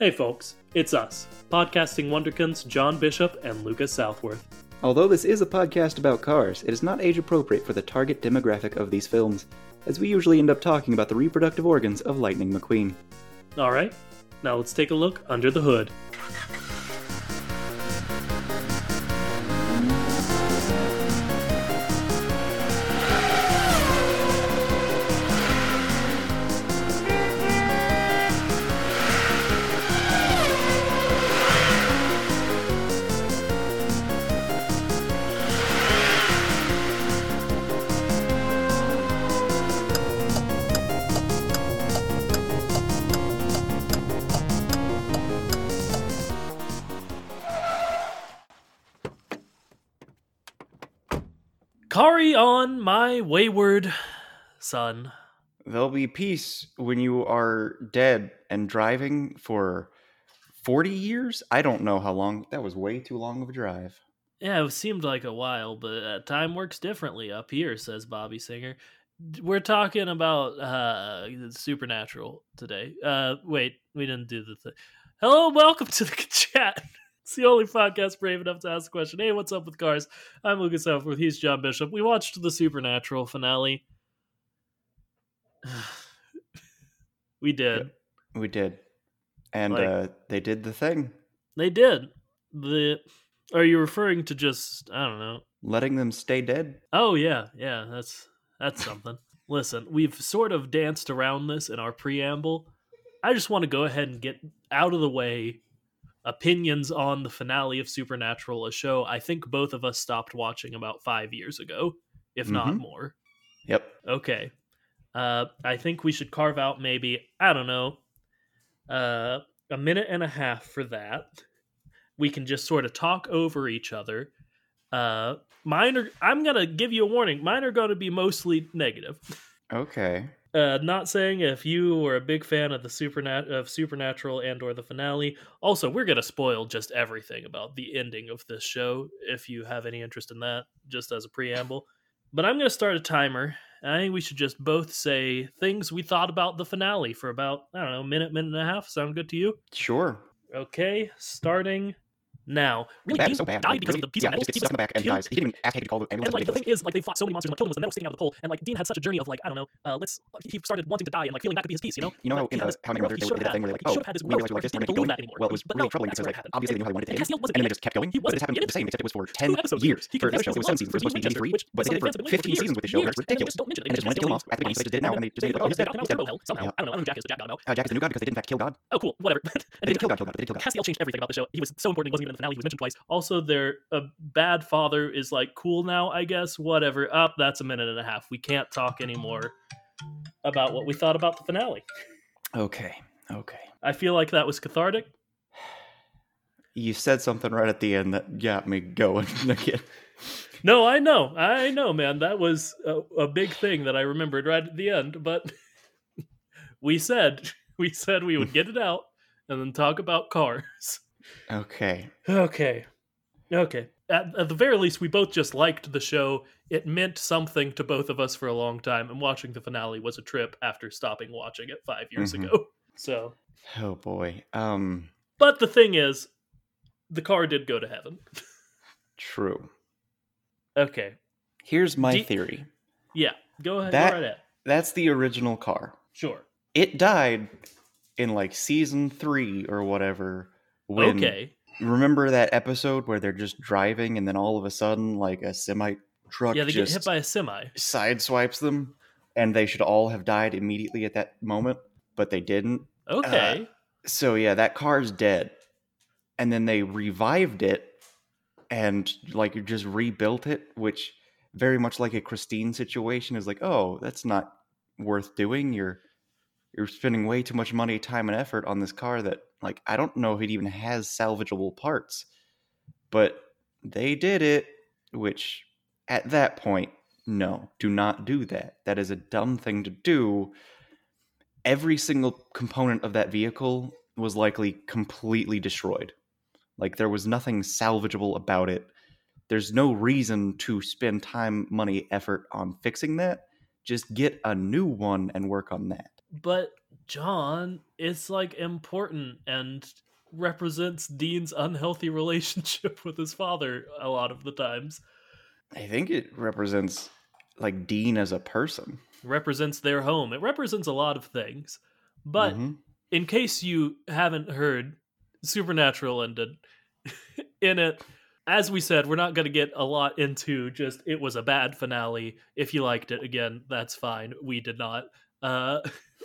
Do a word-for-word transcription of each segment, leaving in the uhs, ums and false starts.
Hey folks, it's us, podcasting wonderkins John Bishop and Lucas Southworth. Although this is a podcast about cars, it is not age appropriate for the target demographic of these films, as we usually end up talking about the reproductive organs of Lightning McQueen. Alright, now let's take a look under the hood. Carry on, my wayward son. There'll be peace when you are dead and driving for forty years? I don't know how long. That was way too long of a drive. Yeah, it seemed like a while, but uh, time works differently up here, says Bobby Singer. We're talking about uh, Supernatural today. Uh, wait, we didn't do the thing. Hello, welcome to the chat. It's the only podcast brave enough to ask the question, hey, what's up with cars? I'm Lucas Southworth, he's John Bishop. We watched the Supernatural finale. We did. Yeah, we did. And like, uh, they did the thing. They did. The Are you referring to just, I don't know. Letting them stay dead? Oh, yeah. Yeah, that's that's something. Listen, we've sort of danced around this in our preamble. I just want to go ahead and get out of the way opinions on the finale of Supernatural, a show I think both of us stopped watching about five years ago, if mm-hmm. not more. Yep. Okay. Uh, I think we should carve out maybe, I don't know, uh, a minute and a half for that. We can just sort of talk over each other. Uh, mine are, I'm going to give you a warning. Mine are going to be mostly negative. Okay. Uh, not saying if you were a big fan of the Supernat- of Supernatural and or the finale. Also, we're going to spoil just everything about the ending of this show if you have any interest in that, just as a preamble. But I'm going to start a timer. I think we should just both say things we thought about the finale for about, I don't know, a minute, minute and a half. Sound good to you? Sure. Okay, starting now. Really, bad Dean so bad. died because of the piece yeah, of metal. he just back and he dies. He didn't even ask Hank to call the ambulance. And like the thing is, like they fought so many monsters, and like killed him with the metal sticking out of the pole. And like Dean had such a journey of like, I don't know, uh, let's. Like, he started wanting to die and like feeling that could be his piece, you know. You know like, how in uh, How Many Brothers they did that thing where they're like, oh, we realize we like this, we're making going. Well, it was really troubling because like obviously they knew how they wanted to end, and then they just kept going. But this happened the same, except it was for ten years. For this show, it was seven seasons. It was supposed to be ninety-three, but they did it for fifteen seasons with the show. That's ridiculous. And they just wanted to kill him off at the beginning. They just did it now, and they just made it like, oh, he's dead. He's dead. Somehow, I don't know. I don't know. Jack is Jack. I don't know. Uh, Jack is the new god because they didn't in fact kill God. Oh, cool. Whatever. And they didn't kill God. Kill God. They did kill God. Castiel changed everything about the show. He was so important. He wasn't even in the finale. He was mentioned twice. Also, their a bad father is like cool now, I guess. Whatever. Up. Oh, that's a minute and a half. We can't talk anymore about what we thought about the finale. Okay. Okay. I feel like that was cathartic. You said something right at the end that got me going again. No, I know. I know, man. That was a, a big thing that I remembered right at the end. But we said we said we would get it out and then talk about cars. Okay. Okay. Okay. At, at the very least, we both just liked the show. It meant something to both of us for a long time, and watching the finale was a trip after stopping watching it five years mm-hmm. ago. So. Oh boy. Um. But the thing is, the car did go to heaven. True. Okay. Here's my D- theory. Yeah. Go ahead. That, go right ahead. That's the original car. Sure. It died in like season three or whatever. When, okay. Remember that episode where they're just driving and then all of a sudden like a semi truck yeah, they just get hit by a semi. Sideswipes them, and they should all have died immediately at that moment, but they didn't. Okay. Uh, so yeah, that car's dead. And then they revived it and like just rebuilt it, which very much like a Christine situation is like, oh, that's not worth doing. You're you're spending way too much money, time, and effort on this car that, like, I don't know if it even has salvageable parts. But they did it, which at that point, no, do not do that. That is a dumb thing to do. Every single component of that vehicle was likely completely destroyed. Like, there was nothing salvageable about it. There's no reason to spend time, money, effort on fixing that. Just get a new one and work on that. But, John, it's like important and represents Dean's unhealthy relationship with his father a lot of the times. I think it represents like Dean as a person. Represents their home. It represents a lot of things. But Mm-hmm. in case you haven't heard, Supernatural ended. In it, as we said, we're not going to get a lot into just it was a bad finale. If you liked it, again, that's fine. We did not. Uh,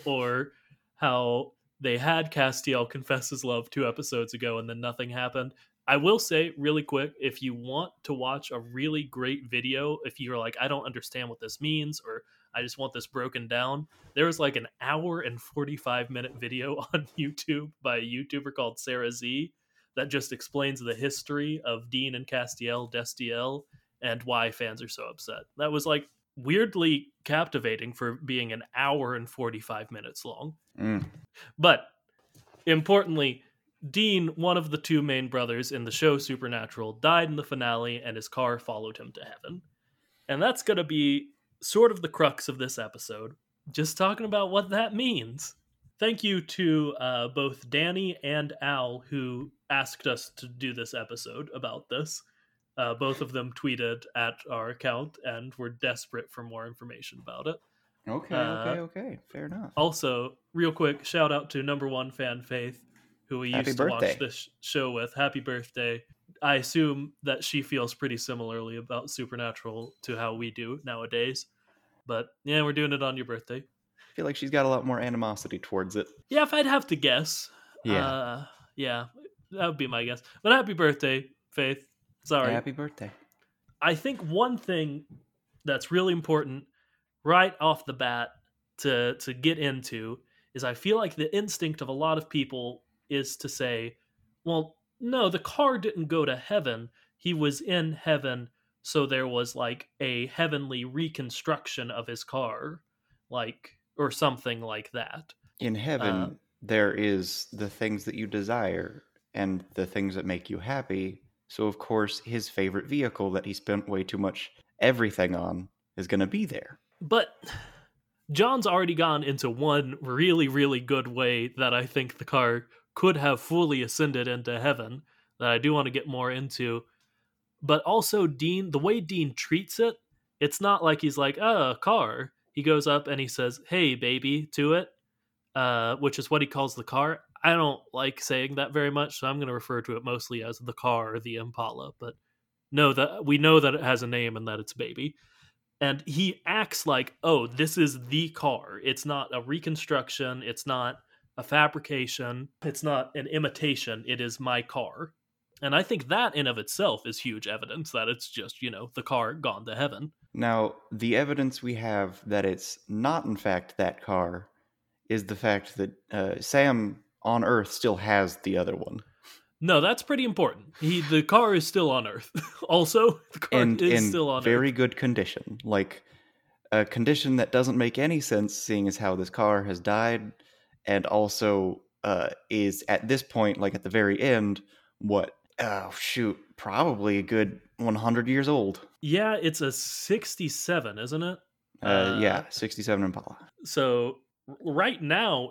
or how they had Castiel confess his love two episodes ago and then nothing happened. I will say really quick, if you want to watch a really great video, if you're like, I don't understand what this means, or I just want this broken down, there's like an hour and forty-five minute video on YouTube by a YouTuber called Sarah Z that just explains the history of Dean and Castiel, Destiel, and why fans are so upset. That was like weirdly captivating for being an hour and forty-five minutes long. Mm. But importantly, Dean, one of the two main brothers in the show Supernatural, died in the finale and his car followed him to heaven. And that's going to be sort of the crux of this episode, just talking about what that means. Thank you to uh, both Danny and Al who asked us to do this episode about this. Uh, both of them tweeted at our account and were desperate for more information about it. Okay, Uh, okay, okay. Fair enough. Also, real quick, shout out to number one fan Faith, who we Happy used to birthday. watch this show with. Happy birthday. I assume that she feels pretty similarly about Supernatural to how we do nowadays. But yeah, we're doing it on your birthday. I feel like she's got a lot more animosity towards it. Yeah, if I'd have to guess. Yeah. Uh, yeah, that would be my guess. But happy birthday, Faith. Sorry. Happy birthday. I think one thing that's really important right off the bat to to get into is I feel like the instinct of a lot of people is to say, well, no, the car didn't go to heaven. He was in heaven, so there was like a heavenly reconstruction of his car, like or something like that. In heaven, Uh, there is the things that you desire and the things that make you happy. So, of course, his favorite vehicle that he spent way too much everything on is going to be there. But John's already gone into one really, really good way that I think the car could have fully ascended into heaven that I do want to get more into. But also, Dean, the way Dean treats it, it's not like he's like, oh, a car. He goes up and he says, hey, baby, to it, uh, which is what he calls the car. I don't like saying that very much, so I'm going to refer to it mostly as the car or the Impala. But no, that we know that it has a name and that it's baby. And he acts like, oh, this is the car. It's not a reconstruction. It's not a fabrication. It's not an imitation. It is my car. And I think that in of itself is huge evidence that it's just, you know, the car gone to heaven. Now, the evidence we have that it's not, in fact, that car is the fact that uh, Sam on Earth still has the other one. No, that's pretty important. He, the car is still on Earth. Also, the car and is in still on very Earth. good condition. Like, a condition that doesn't make any sense, seeing as how this car has died, and also uh, is, at this point, like at the very end, what? Oh, shoot, probably a good one hundred years old. Yeah, it's a sixty-seven, isn't it? Uh, Uh, yeah, sixty-seven Impala. So right now,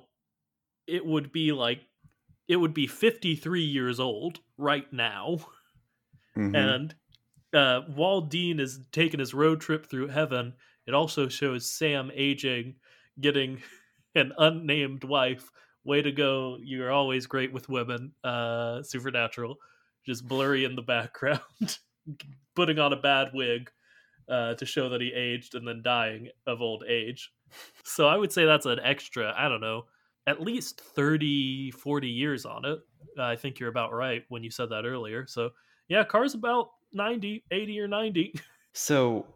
it would be like, it would be fifty-three years old right now. Mhm. And uh, while Dean is taking his road trip through heaven, it also shows Sam aging, getting an unnamed wife. Way to go. You're always great with women. Uh, Supernatural. Just blurry in the background. Putting on a bad wig uh, to show that he aged and then dying of old age. So I would say that's an extra, I don't know, at least thirty, forty years on it. Uh, I think you're about right when you said that earlier. So yeah, car's about ninety, eighty or ninety. So,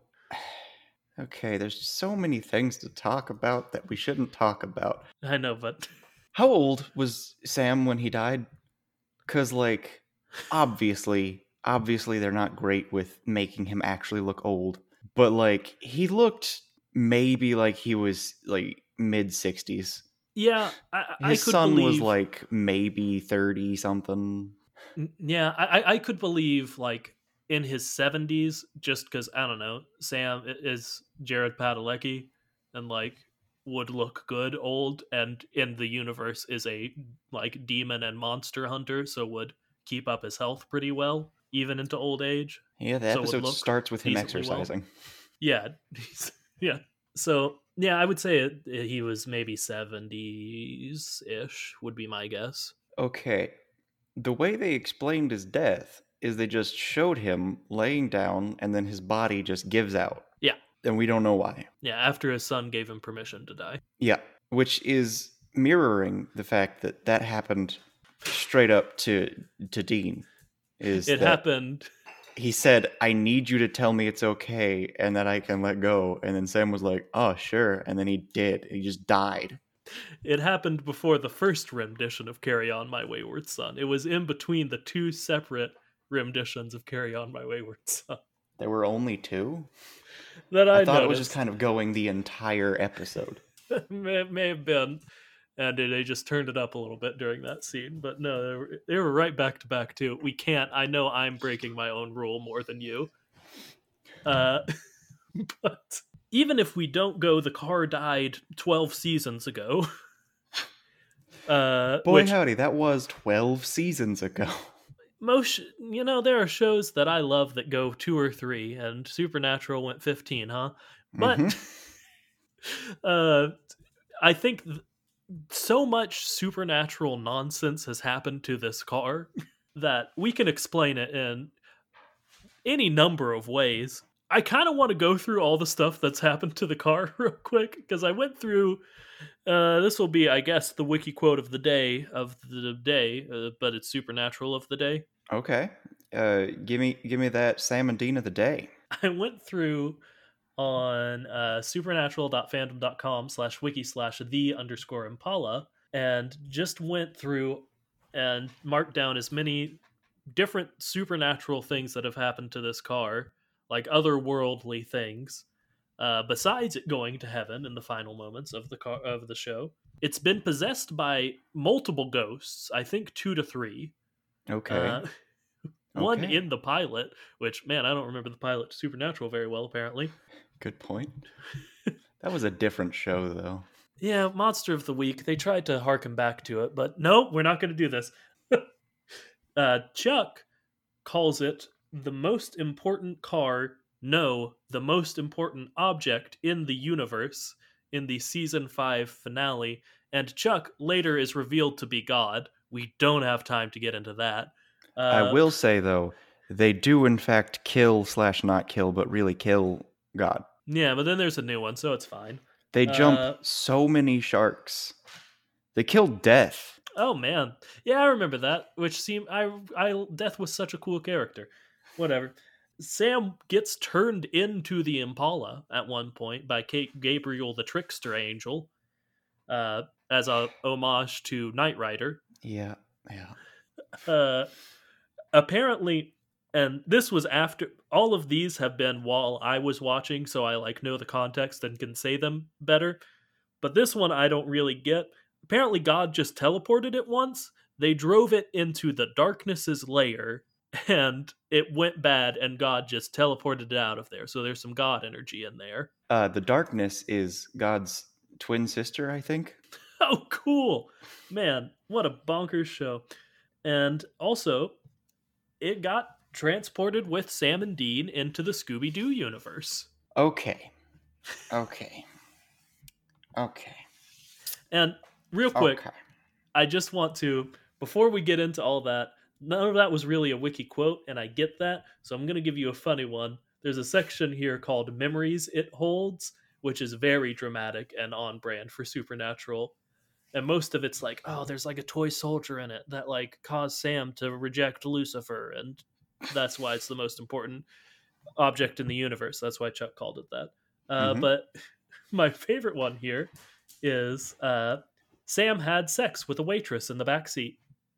okay, there's so many things to talk about that we shouldn't talk about. I know, but How old was Sam when he died? Because, like, obviously, obviously they're not great with making him actually look old. But, like, he looked maybe like he was, like, mid-sixties. yeah, I, I His could son believe, was, like, maybe thirty-something. yeah, I, I could believe like in his seventies, just because I don't know, Sam is Jared Padalecki, and like would look good old, and in the universe is a like demon and monster hunter, so would keep up his health pretty well even into old age. Yeah, the So would episode look starts with him decently well. exercising. Yeah, yeah. So yeah, I would say it, it- he was maybe seventies ish would be my guess. Okay. The way they explained his death is they just showed him laying down and then his body just gives out. Yeah, And we don't know why. yeah. After his son gave him permission to die. Yeah. Which is mirroring the fact that that happened straight up to to Dean. Is It that happened. he said, I need you to tell me it's okay and that I can let go. And then Sam was like, oh, sure. And then he did. He just died. It happened before the first rendition of Carry On My Wayward Son. It was in between the two separate renditions of Carry On My Wayward Son. There were only two? That I, I thought noticed. it was just kind of going the entire episode. may, may have been. And they just turned it up a little bit during that scene. But no, they were, they were right back to back, too. We can't. I know I'm breaking my own rule more than you. Uh, but even if we don't go, the car died twelve seasons ago. Uh, Boy, which howdy, that was twelve seasons ago. most, you know, there are shows that I love that go two or three, and Supernatural went fifteen, huh? But Mhm. uh, I think th- so much supernatural nonsense has happened to this car that we can explain it in any number of ways. I kind of want to go through all the stuff that's happened to the car real quick because I went through. Uh, this will be, I guess, the wiki quote of the day of the day, uh, but it's supernatural of the day. Okay. Uh, give me give me that Sam and Dean of the day. I went through on uh, supernatural.fandom.com slash wiki slash the underscore impala and just went through and marked down as many different supernatural things that have happened to this car, like otherworldly things, uh, besides it going to heaven in the final moments of the car of the show. It's been possessed by multiple ghosts, I think two to three. Okay. Uh, one Okay. in the pilot, which, man, I don't remember the pilot to Supernatural very well, apparently. Good point. That was a different show, though. Yeah, Monster of the Week. They tried to harken back to it, but no, we're not going to do this. uh, Chuck calls it the most important car, no, the most important object in the universe in the season five finale. And Chuck later is revealed to be God. We don't have time to get into that. Uh, I will say, though, they do, in fact, kill slash not kill, but really kill God. Yeah, but then there's a new one, so it's fine. They jump Uh, so many sharks. They killed Death. Oh man, yeah, I remember that. Which seemed I I Death was such a cool character. Whatever. Sam gets turned into the Impala at one point by Kate Gabriel, the trickster angel, uh, as a homage to Knight Rider. Yeah, yeah. Uh, apparently, and this was after all of these have been while I was watching, so I like know the context and can say them better. But this one I don't really get. Apparently, God just teleported it once. They drove it into the darkness's lair, and it went bad, and God just teleported it out of there. So there's some God energy in there. Uh, the darkness is God's twin sister, I think. Oh, cool. Man, what a bonkers show. And also, it got transported with Sam and Dean into the Scooby-Doo universe. Okay. Okay. Okay. And real quick, Okay. I just want to, before we get into all that, none of that was really a wiki quote, and I get that, so I'm going to give you a funny one. There's a section here called Memories It Holds, which is very dramatic and on brand for Supernatural. And most of it's like, oh, there's like a toy soldier in it that like caused Sam to reject Lucifer, and that's why it's the most important object in the universe. That's why Chuck called it that. Uh, Mhm. But my favorite one here is uh, Sam had sex with a waitress in the back seat.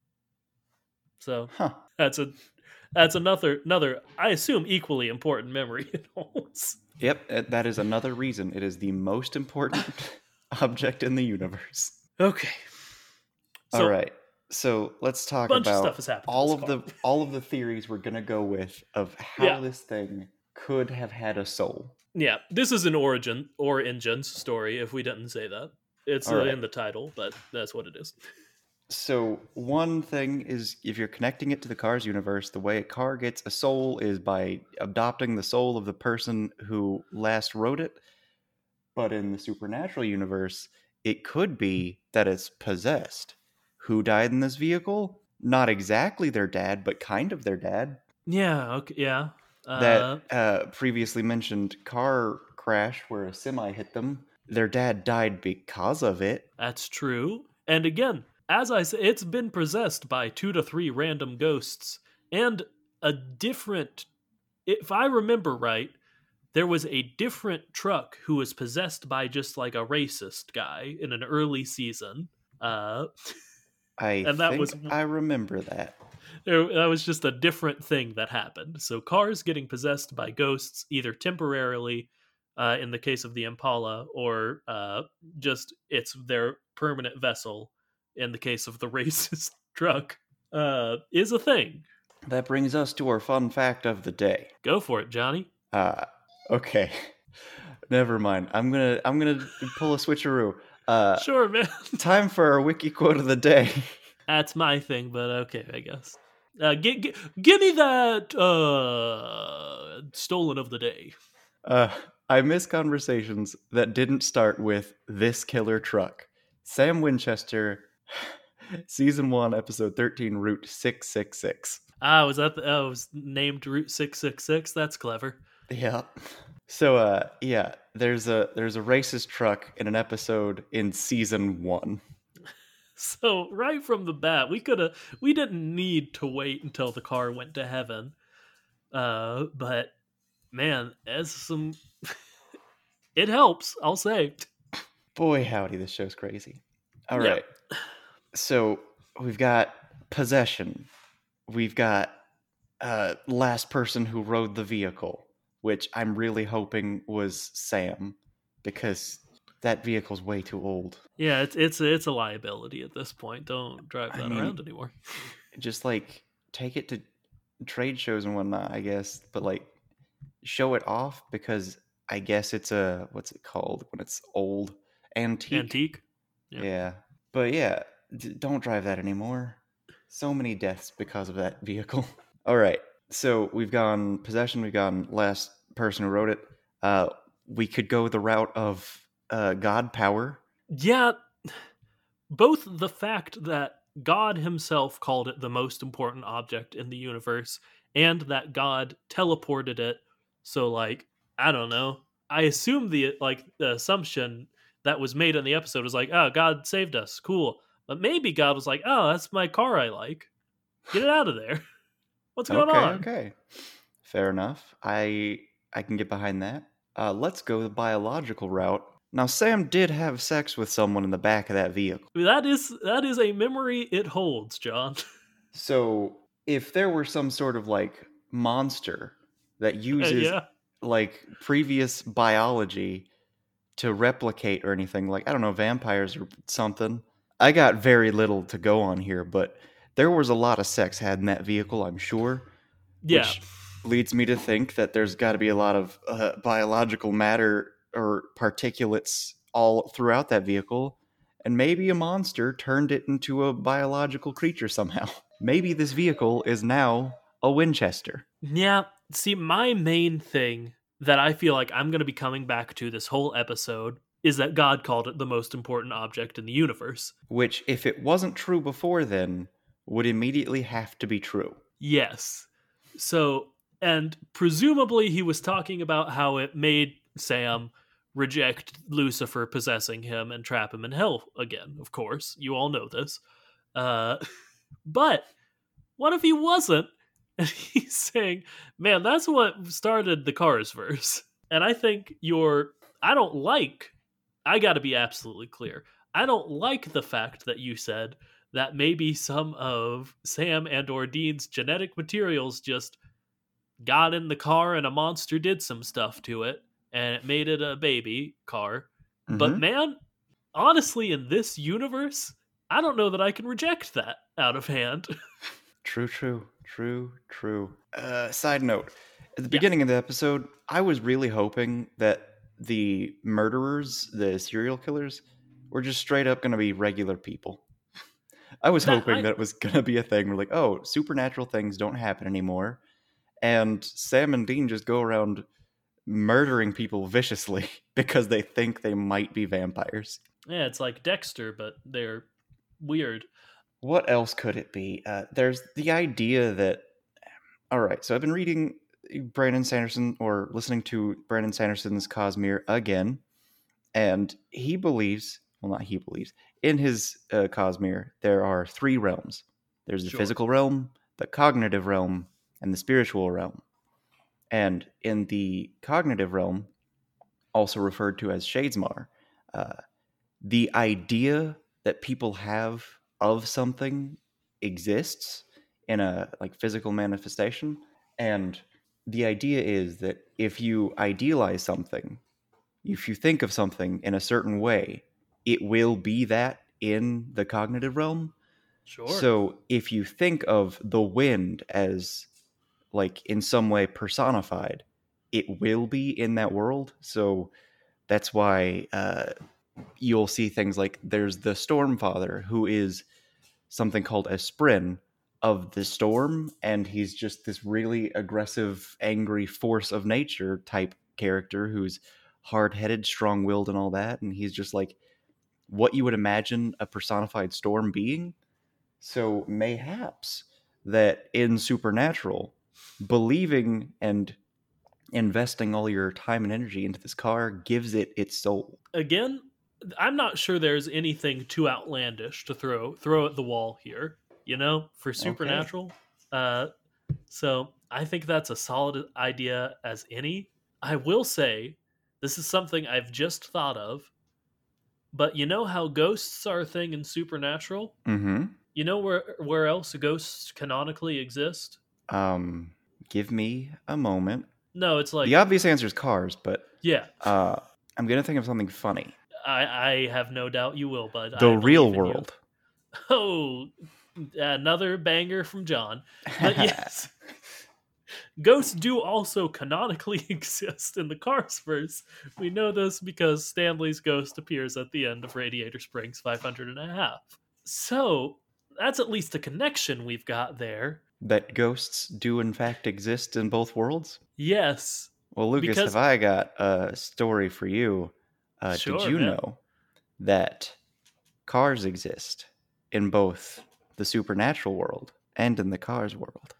So Huh. that's a that's another another I assume equally important memory it holds. Yep, uh, that is another reason it is the most important object in the universe. Okay. So All right. So let's talk bunch of about stuff has happened to all this of the car. all of the theories we're gonna go with of how Yeah. this thing could have had a soul. Yeah, this is an origin or Origins story. If we didn't say that, it's All uh, right. in the title, but that's what it is. So one thing is, if you're connecting it to the Cars universe, the way a car gets a soul is by adopting the soul of the person who last wrote it. But in the Supernatural universe, it could be that it's possessed. Who died in this vehicle? Not exactly their dad, but kind of their dad. Yeah. Okay. Yeah. That Uh, uh, previously mentioned car crash where a semi hit them. Their dad died because of it. that's true. And again, as I said, it's been possessed by two to three random ghosts and a different. If I remember right, there was a different truck who was possessed by just like a racist guy in an early season. Uh, I and that was think I remember that. there, that was just a different thing that happened. So cars getting possessed by ghosts, either temporarily, uh, in the case of the Impala, or uh, just it's their permanent vessel in the case of the racist truck, uh, is a thing. That brings us to our fun fact of the day. Go for it, Johnny. Uh, okay. Never mind. I'm gonna I'm gonna pull a switcheroo. Uh, Sure, man. time for our wiki quote of the day. That's my thing, but okay, I guess. Uh, gi- gi- give me that uh, stolen of the day. Uh, I miss conversations that didn't start with this killer truck. Sam Winchester, season one, episode thirteen, Route six six six. Ah, was that the, oh, it was named Route six six six? That's clever. Yeah. So uh yeah, there's a there's a racist truck in an episode in season one. So right from the bat, we could have we didn't need to wait until the car went to heaven. Uh, but man, as some it helps, I'll say. Boy howdy, this show's crazy. All Yeah. right. So we've got possession. We've got uh last person who rode the vehicle, which I'm really hoping was Sam, because that vehicle's way too old. Yeah, it's it's it's a liability at this point. Don't drive I that mean, around anymore. just like take it to trade shows and whatnot, I guess, but like show it off, because I guess it's a, what's it called when it's old? Antique. Antique. Yeah. Yeah. But yeah, d- don't drive that anymore. So many deaths because of that vehicle. All right. So we've gone possession, we've gone last person who wrote it. Uh, we could go the route of uh, God power. Yeah, both the fact that God himself called it the most important object in the universe and that God teleported it. So like, I don't know. I assume the like the assumption that was made in the episode was like, "Oh, God saved us. Cool." But maybe God was like, "Oh, that's my car I like. Get it out of there. What's going Okay, on?" okay. Fair enough. I I can get behind that. Uh, let's go the biological route. Now, Sam did have sex with someone in the back of that vehicle. That is that is a memory it holds, John. So, if there were some sort of like monster that uses Yeah. like previous biology to replicate or anything, like, I don't know, vampires or something, I got very little to go on here, but there was a lot of sex had in that vehicle, I'm sure. Yeah. Which leads me to think that there's got to be a lot of uh, biological matter or particulates all throughout that vehicle, and maybe a monster turned it into a biological creature somehow. Maybe this vehicle is now a Winchester. Yeah. See, my main thing that I feel like I'm going to be coming back to this whole episode is that God called it the most important object in the universe. Which, if it wasn't true before then, would immediately have to be true. Yes. So, and presumably he was talking about how it made Sam reject Lucifer possessing him and trap him in hell again, of course. You all know this. Uh, but what if he wasn't? And he's saying, man, that's what started the Cars verse. And I think you're, I don't like, I got to be absolutely clear. I don't like the fact that you said that maybe some of Sam and or Dean's genetic materials just got in the car and a monster did some stuff to it and it made it a baby car. Mm-hmm. But man, honestly, in this universe, I don't know that I can reject that out of hand. True, true, true, true. Uh, side note: at the Yeah, beginning of the episode, I was really hoping that the murderers, the serial killers, were just straight up going to be regular people. I was that hoping I that it was going to be a thing where, like, oh, supernatural things don't happen anymore, and Sam and Dean just go around murdering people viciously because they think they might be vampires. yeah, it's like Dexter, but they're weird. What else could it be? Uh, there's the idea that, all right, so I've been reading Brandon Sanderson or listening to Brandon Sanderson's Cosmere again, and he believes, well, not he believes, in his uh, Cosmere, there are three realms. There's the Sure. physical realm, the cognitive realm, and the spiritual realm. And in the cognitive realm, also referred to as Shadesmar, uh, the idea that people have of something exists in a like physical manifestation, and the idea is that if you idealize something, if you think of something in a certain way, it will be that in the cognitive realm. Sure. So if you think of the wind as like in some way personified, it will be in that world. So that's why uh, you'll see things like there's the Stormfather, who is something called a Sprin of the storm, and he's just this really aggressive, angry force of nature type character who's hard-headed, strong-willed, and all that. And he's just like what you would imagine a personified storm being. So mayhaps that in Supernatural, believing and investing all your time and energy into this car gives it its soul. Again, I'm not sure there's anything too outlandish to throw throw at the wall here, you know, for Okay. Supernatural. Uh, so I think that's a solid idea as any. I will say this is something I've just thought of, but you know how ghosts are a thing in Supernatural? Mm-hmm. You know where where else ghosts canonically exist? Um, give me a moment. No, it's The like obvious answer is cars, but yeah. uh, I'm gonna think of something funny. I I have no doubt you will, bud. The I real believe in you. world. Oh, another banger from John. But yes, ghosts do also canonically exist in the Carsverse. We know this because Stanley's ghost appears at the end of Radiator Springs five hundred and a half. So that's at least a connection we've got there. That ghosts do in fact exist in both worlds. Yes, Well, Lucas, have because I got a story for you? Uh, did sure, you man. know that cars exist in both the supernatural world and in the cars world?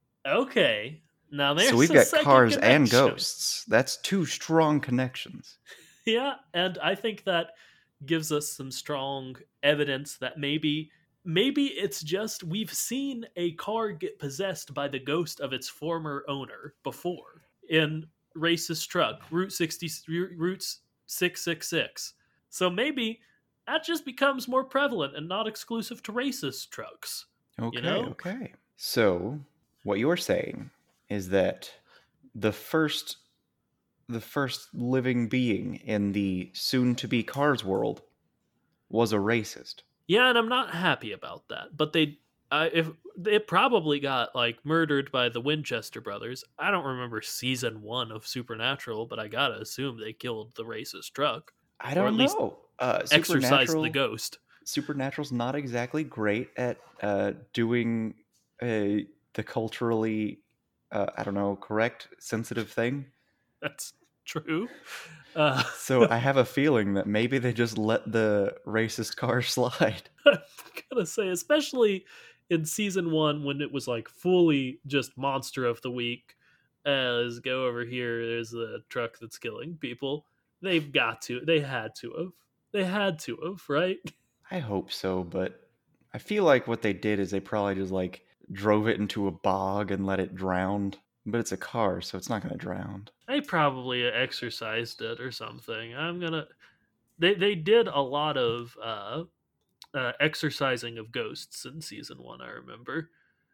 Okay, now So there's we've a got second cars and connection. ghosts. That's two strong connections. Yeah, and I think that gives us some strong evidence that maybe maybe it's just we've seen a car get possessed by the ghost of its former owner before in racist truck route sixty routes six six six. So maybe that just becomes more prevalent and not exclusive to racist trucks, you Okay, know? okay. So what you're saying is that the first the first living being in the soon to be cars world was a racist. Yeah, and I'm not happy about that. But they, I if it probably got like murdered by the Winchester brothers. I don't remember season one of Supernatural, but I gotta assume they killed the racist truck, I or at don't least know. Uh, exorcised the Supernatural ghost. Supernatural's not exactly great at uh, doing uh, the culturally, uh, I don't know, correct, sensitive thing. That's true. Uh, So I have a feeling that maybe they just let the racist car slide. I'm gonna say, especially in season one when it was like fully just monster of the week. As go over here, there's a truck that's killing people. They've got to. They had to have. They had to have, right? I hope so, but I feel like what they did is they probably just like drove it into a bog and let it drown. But it's a car, so it's not going to drown. They probably exercised it or something. I'm gonna. They they did a lot of uh, uh, exercising of ghosts in season one. I remember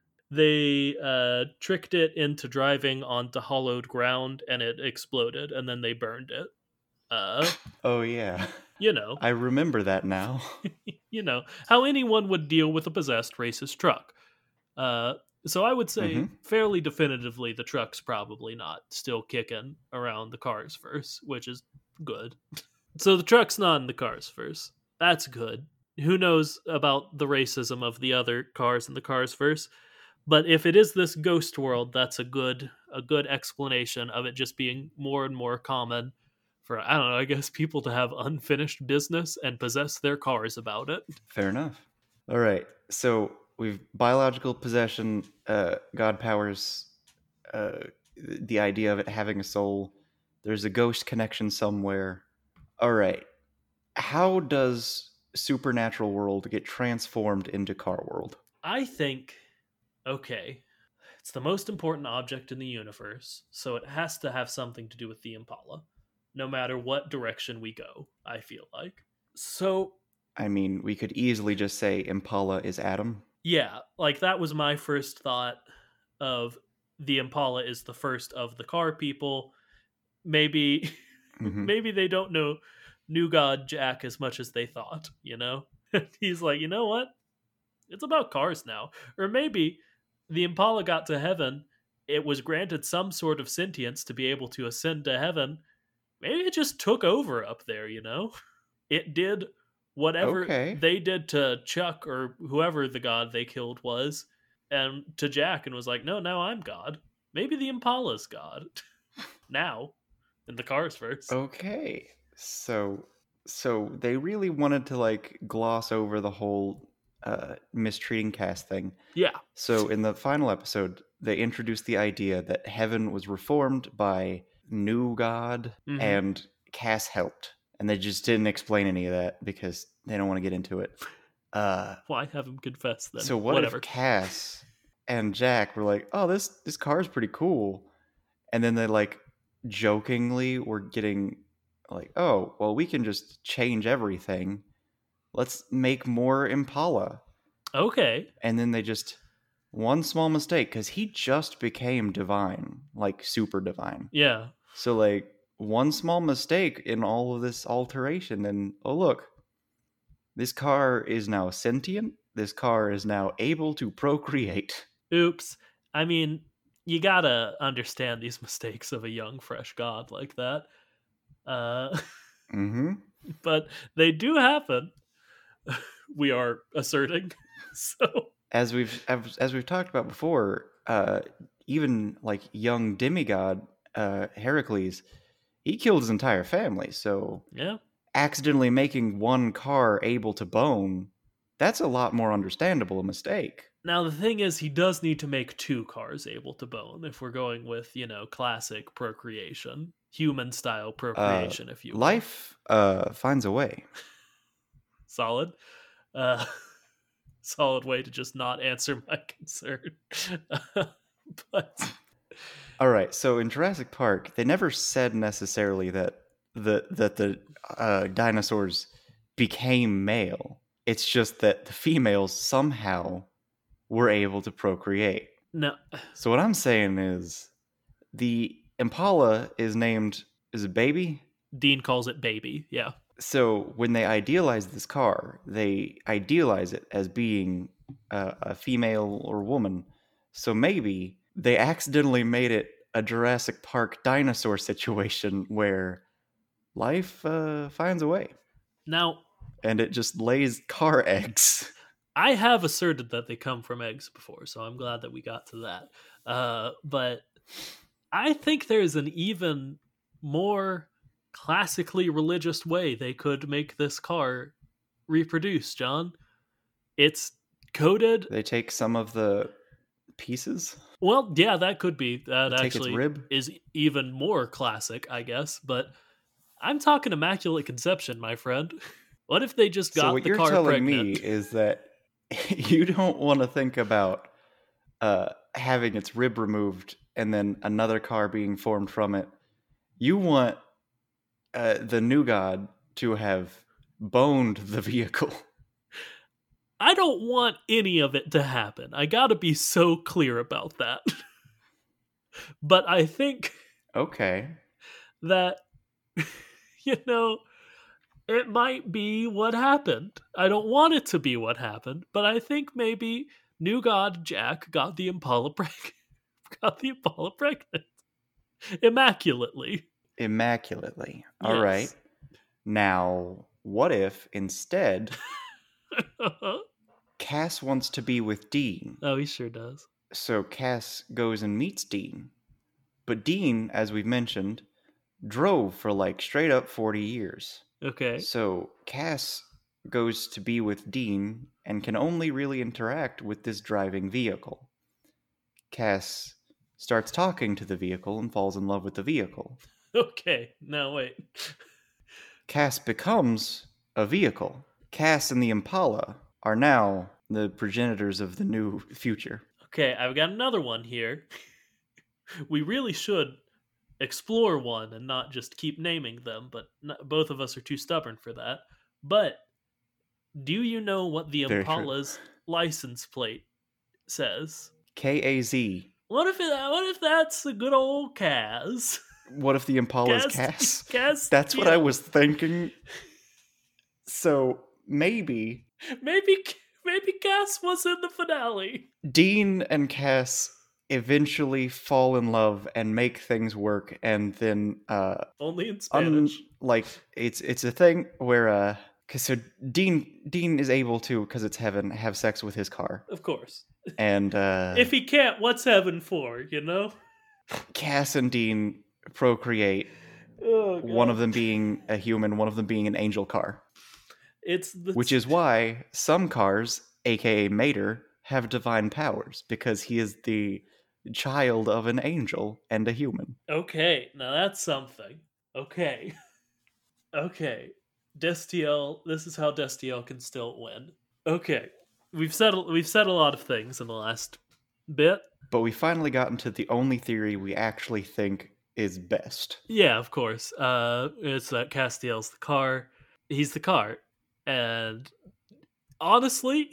they uh, tricked it into driving onto hollowed ground and it exploded, and then they burned it. Uh, Oh, yeah. you know, I remember that now. you know how anyone would deal with a possessed racist truck. Uh, so I would say Mm-hmm. fairly definitively the truck's probably not still kicking around the cars first, which is good. So the truck's not in the cars first. That's good. Who knows about the racism of the other cars in the cars first? But if it is this ghost world, that's a good a good explanation of it just being more and more common for, I don't know, I guess people to have unfinished business and possess their cars about it. Fair enough. All right. So we've biological possession, uh, God powers, uh, the idea of it having a soul. There's a ghost connection somewhere. All right. How does supernatural world get transformed into car world? I think, okay, it's the most important object in the universe, so it has to have something to do with the Impala, no matter what direction we go, I feel like. So, I mean, we could easily just say Impala is Adam. yeah, like that was my first thought of the Impala is the first of the car people. Maybe Mm-hmm. maybe they don't know New God Jack as much as they thought, you know? He's like, you know what? It's about cars now. Or maybe the Impala got to heaven, it was granted some sort of sentience to be able to ascend to heaven. Maybe it just took over up there, you know? It did whatever Okay. they did to Chuck or whoever the god they killed was, and to Jack, and was like, no, now I'm God. Maybe the Impala's God. Now. In the cars first. Okay. So so they really wanted to like gloss over the whole uh mistreating Cass thing. Yeah. So in the final episode, they introduced the idea that heaven was reformed by new God Mhm. and Cass helped. And they just didn't explain any of that because they don't want to get into it. Uh Why have him confess then? so what Whatever. if Cass and Jack were like, "Oh, this this car's pretty cool." And then they like jokingly were getting like, "Oh, well, we can just change everything. Let's make more Impala." Okay. And then they just one small mistake because he just became divine, like super divine. Yeah. So like one small mistake in all of this alteration, and oh look, this car is now sentient. This car is now able to procreate. Oops. I mean, you gotta understand these mistakes of a young, fresh god like that. Uh, Mm-hmm. but they do happen. We are asserting. So As we've as, as we've talked about before, uh, even like young demigod uh, Heracles, he killed his entire family. So yeah. accidentally making one car able to bone, that's a lot more understandable a mistake. Now the thing is, he does need to make two cars able to bone if we're going with, you know, classic procreation, human style Uh, procreation, if you will. life uh, finds a way. Solid. Uh, solid way to just not answer my concern. But All right, so in Jurassic Park, they never said necessarily that the that the uh, dinosaurs became male. It's just that the females somehow were able to procreate. no, So what I'm saying is, the Impala is named is a baby. Dean calls it baby. Yeah. So when they idealize this car, they idealize it as being uh, a female or woman. So maybe they accidentally made it a Jurassic Park dinosaur situation where life uh, finds a way Now, and it just lays car eggs. I have asserted that they come from eggs before, so I'm glad that we got to that. Uh, but I think there's an even more classically religious way they could make this car reproduce, John. It's coated. They take some of the pieces. Well, yeah, that could be. That They take its actually rib. is even more classic, I guess. But I'm talking immaculate conception, my friend. What if they just got So what the you're car telling pregnant? me is that you don't want to think about uh, having its rib removed and then another car being formed from it. You want uh, the new god to have boned the vehicle. I don't want any of it to happen. I gotta be so clear about that. But I think Okay. that, you know, it might be what happened. I don't want it to be what happened, but I think maybe New God Jack got the Impala pregnant. got the Impala pregnant. Immaculately. Immaculately. All Yes. right. Now, what if instead Cass wants to be with Dean? Oh, he sure does. So Cass goes and meets Dean. But Dean, as we've mentioned, drove for like straight up forty years. Okay. So Cass goes to be with Dean and can only really interact with this driving vehicle. Cass starts talking to the vehicle and falls in love with the vehicle. Okay, now wait. Cass becomes a vehicle. Cass and the Impala are now the progenitors of the new future. Okay, I've got another one here. We really should explore one and not just keep naming them, but not, both of us are too stubborn for that. But do you know what the Very true. Impala's license plate says? K A Z. What if it, what if that's the good old Kaz? What if the Impala is Cass- Cass? Cass- That's what yeah. I was thinking. So maybe Maybe maybe Cass was in the finale. Dean and Cass eventually fall in love and make things work, and then uh, Only in un- Spanish. like it's it's a thing where uh, cause so Dean Dean is able to, because it's heaven, have sex with his car, Of course. and uh, If he can't, what's heaven for, you know? Cass and Dean procreate. Oh, God. One of them being a human, one of them being an angel car. It's the Which is why some cars, aka Mater, have divine powers, because he is the child of an angel and a human. Okay, now that's something. Okay. Okay. Destiel, this is how Destiel can still win. Okay. We've said we've said a lot of things in the last bit. But we finally got into the only theory we actually think is best. Yeah, of course. Uh it's that Castiel's the car. He's the car. And honestly,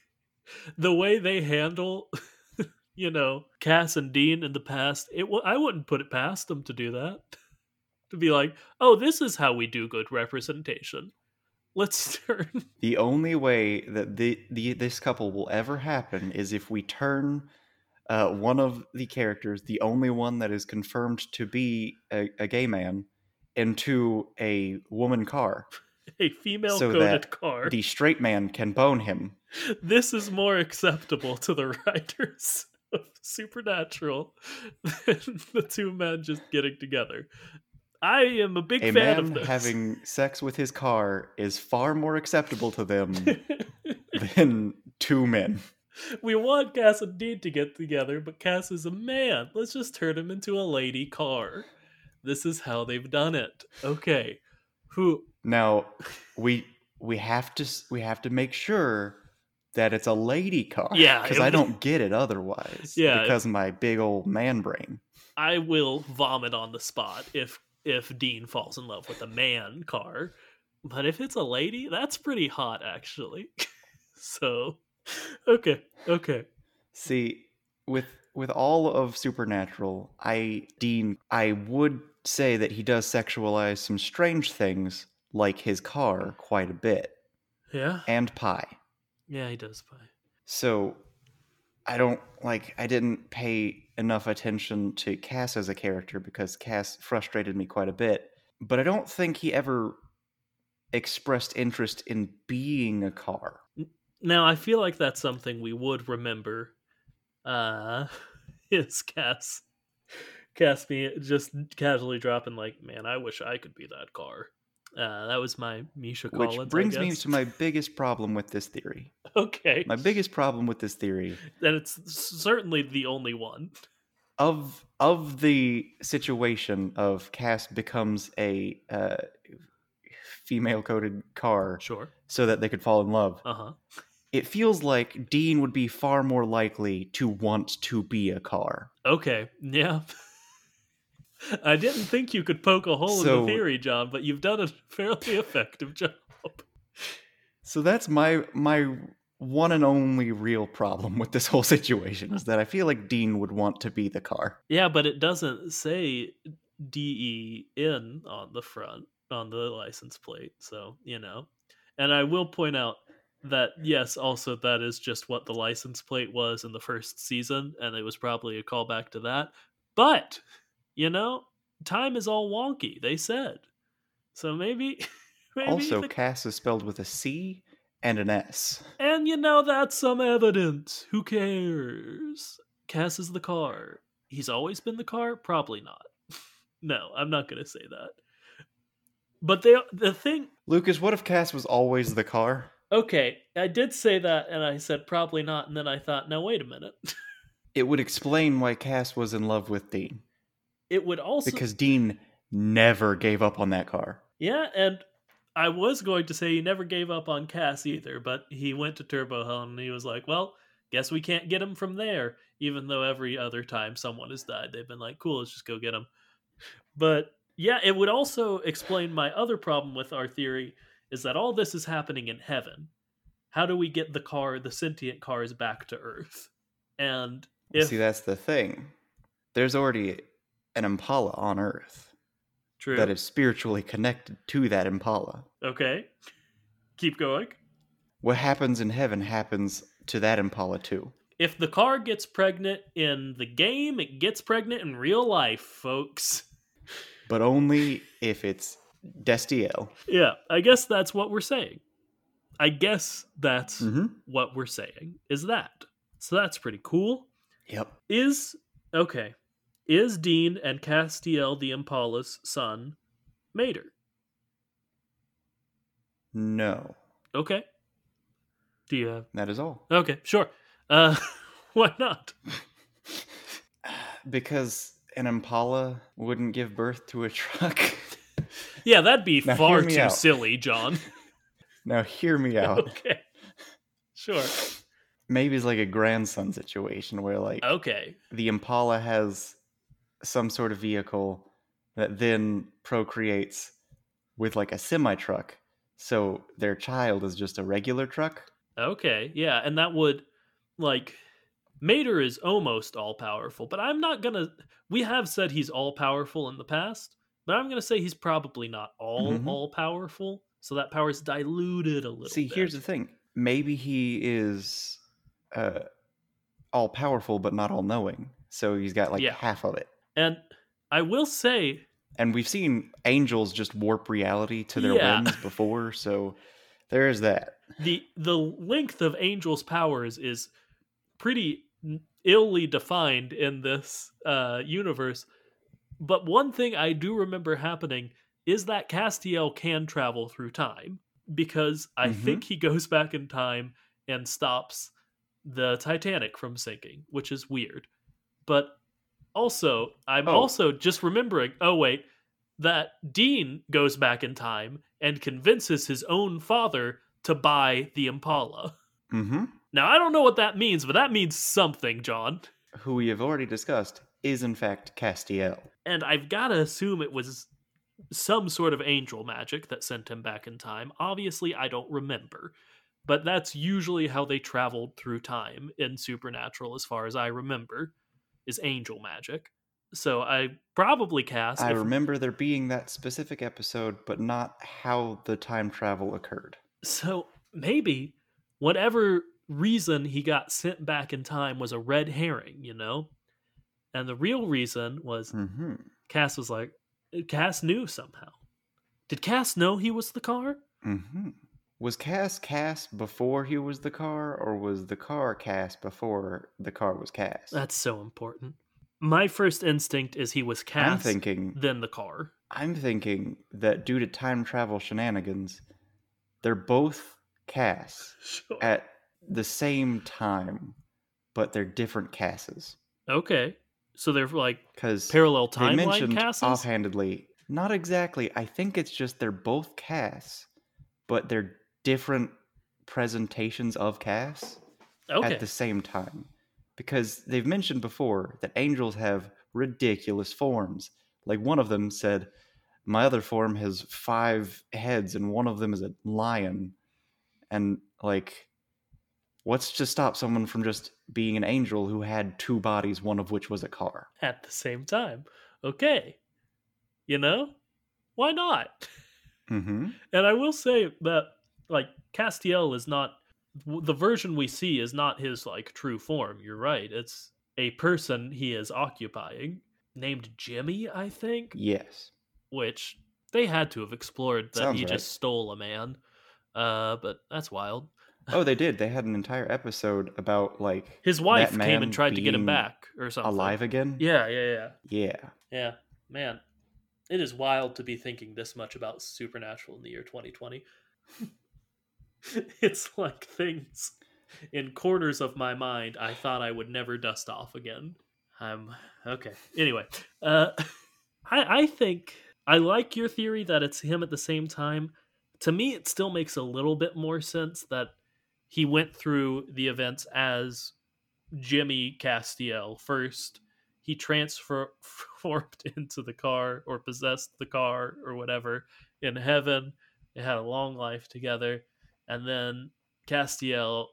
the way they handle, you know, Cass and Dean in the past, it w- I wouldn't put it past them to do that. To be like, oh, this is how we do good representation. Let's turn. The only way that the, the this couple will ever happen is if we turn uh, one of the characters, the only one that is confirmed to be a, a gay man, into a woman car. A female So coded that car. the straight man can bone him. This is more acceptable to the writers of Supernatural than the two men just getting together. I am a big A fan man of this. having sex with his car is far more acceptable to them than two men. We want Cass and Dean to get together, but Cass is a man. Let's just turn him into a lady car. This is how they've done it. Okay. Who? Now, we we have to we have to make sure that it's a lady car. Yeah, because it I was- don't get it otherwise. Yeah, because of my big old man brain. I will vomit on the spot if if Dean falls in love with a man car. But if it's a lady, that's pretty hot, actually. So, okay, okay. See, with with all of Supernatural, I Dean I would say that he does sexualize some strange things like his car quite a bit, Yeah? and pie. Yeah, he does pie. So I don't like I didn't pay enough attention to Cass as a character because Cass frustrated me quite a bit. But I don't think he ever expressed interest in being a car. Now, I feel like that's something we would remember. Uh, is Cass. Cass me just casually dropping, like, man, I wish I could be that car. Uh, that was my Misha Collins, Which brings I me guess. to my biggest problem with this theory. Okay. My biggest problem with this theory And it's certainly the only one. of of the situation of Cass becomes a uh, female coded car Sure. so that they could fall in love. Uh-huh. It feels like Dean would be far more likely to want to be a car. Okay, yeah. I didn't think you could poke a hole in So- the theory, John, but you've done a fairly effective job. So that's my my one and only real problem with this whole situation is that I feel like Dean would want to be the car. Yeah, but it doesn't say D E N on the front, on the license plate, so, you know. And I will point out, that yes, also that is just what the license plate was in the first season, and it was probably a callback to that. But, you know, time is all wonky, they said. So maybe maybe Also, the Cass is spelled with a C and an S. and you know that's some evidence. Who cares? Cass is the car. He's always been the car? Probably not. No, I'm not gonna say that. But they the thing Lucas, what if Cass was always the car? okay, I did say that and I said probably not, and then I thought, now wait a minute. It would explain why Cass was in love with Dean. It would also Because Dean never gave up on that car. yeah, and I was going to say he never gave up on Cass either, but he went to Turbo Hell and he was like, well, guess we can't get him from there, even though every other time someone has died, they've been like, cool, let's just go get him. But yeah, it would also explain my other problem with our theory is that all this is happening in heaven. How do we get the car, the sentient cars back to Earth? And if See, that's the thing. There's already an Impala on Earth true, that is spiritually connected to that Impala. okay, keep going. What happens in heaven happens to that Impala too. If the car gets pregnant in the game, it gets pregnant in real life, folks. But only if it's Destiel. Yeah, I guess that's what we're saying. I guess that's Mm-hmm. what we're saying is that. So that's pretty cool. Yep. Is okay. Is Dean and Castiel the Impala's son Mater? No. Okay. Do you have That is all. okay, sure. Uh why not? Because an Impala wouldn't give birth to a truck. Yeah, that'd be Now, far hear me too out. silly, John. Now hear me out. Okay. Sure. Maybe it's like a grandson situation where like Okay. the Impala has some sort of vehicle that then procreates with like a semi-truck. So their child is just a regular truck. Okay. Yeah, and that would like Mater is almost all powerful, but I'm not gonna. We have said he's all powerful in the past, but I'm gonna say he's probably not all Mhm. all powerful. So that power is diluted a little. See, bit. here's the thing. Maybe he is uh, all powerful, but not all knowing. So he's got like Yeah. half of it. And I will say, And we've seen angels just warp reality to their Yeah. whims before, so there is that. the the length of Angel's powers is pretty illy defined in this uh, universe. But one thing I do remember happening is that Castiel can travel through time because I Mhm. think he goes back in time and stops the Titanic from sinking, which is weird. But also, I'm Oh. also just remembering, oh wait, that Dean goes back in time and convinces his own father to buy the Impala. Mm-hmm. Now, I don't know what that means, but that means something, John. Who we have already discussed is in fact Castiel. And I've got to assume it was some sort of angel magic that sent him back in time. Obviously, I don't remember. But that's usually how they traveled through time in Supernatural, as far as I remember, is angel magic. So I probably cast. I if- remember there being that specific episode, but not how the time travel occurred. So maybe whatever reason he got sent back in time was a red herring, you know? And the real reason was Mm-hmm. Cass was like, Cass knew somehow. Did Cass know he was the car? Mm-hmm. Was Cass Cass before he was the car, or was the car Cass before the car was Cass? That's so important. My first instinct is he was I'm Cass, thinking then the car. I'm thinking that due to time travel shenanigans, they're both Cass Sure. at the same time, but they're different Casses. Okay. So they're like Because parallel they timeline mentioned Casses? offhandedly, not exactly. I think it's just they're both Cass, but they're different presentations of Cass Okay. at the same time. Because they've mentioned before that angels have ridiculous forms. Like one of them said, my other form has five heads and one of them is a lion. And like, what's to stop someone from just being an angel who had two bodies, one of which was a car? At the same time. Okay. You know? Why not? Mm-hmm. And I will say that, like, Castiel is not the version we see is not his like true form. You're right. It's a person he is occupying named Jimmy, I think, Yes. which they had to have explored that Sounds he right. just stole a man. Uh, but that's wild. Oh, they did. They had an entire episode about like His that wife came and man tried to get him being back or something. alive again. Yeah, yeah, yeah. Yeah. Yeah. Man, it is wild to be thinking this much about Supernatural in the year twenty twenty. It's like things in corners of my mind I thought I would never dust off again. I'm okay. Anyway, uh, I I think I like your theory that it's him at the same time. To me, it still makes a little bit more sense that he went through the events as Jimmy Castiel first. He transformed into the car or possessed the car or whatever in heaven. They had a long life together. And then Castiel,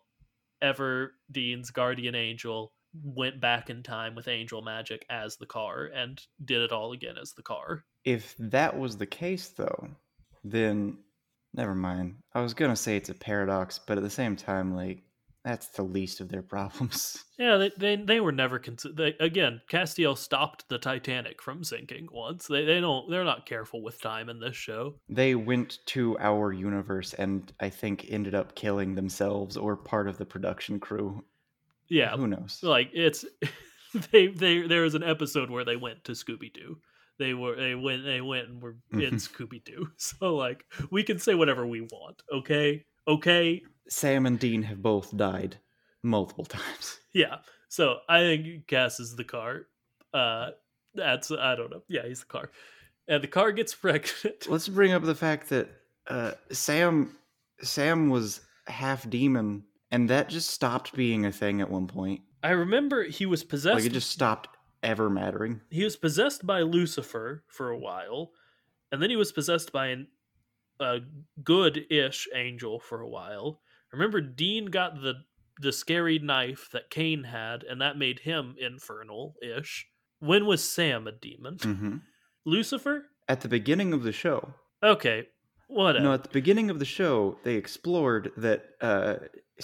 ever Dean's guardian angel, went back in time with angel magic as the car and did it all again as the car. If that was the case, though, then never mind. I was gonna say it's a paradox, but at the same time, like that's the least of their problems. Yeah, they they, they were never considered. Again, Castiel stopped the Titanic from sinking once. They they don't they're not careful with time in this show. They went to our universe and I think ended up killing themselves or part of the production crew. Yeah, who knows? Like it's they they there was an episode where they went to Scooby Doo. They were they went they went and were in Scooby Doo. So like we can say whatever we want. Okay, okay. Sam and Dean have both died multiple times. Yeah. So I think Cass is the car. Uh, that's I don't know. Yeah, he's the car, and the car gets pregnant. Let's bring up the fact that uh, Sam Sam was half demon, and that just stopped being a thing at one point. I remember he was possessed. Like it just stopped ever mattering. He was possessed by Lucifer for a while, and then he was possessed by an, a good-ish angel for a while. Remember, Dean got the the scary knife that Cain had, and that made him infernal-ish. When was Sam a demon? Mm-hmm. Lucifer? At the beginning of the show. Okay, whatever. No, at the beginning of the show, they explored that uh,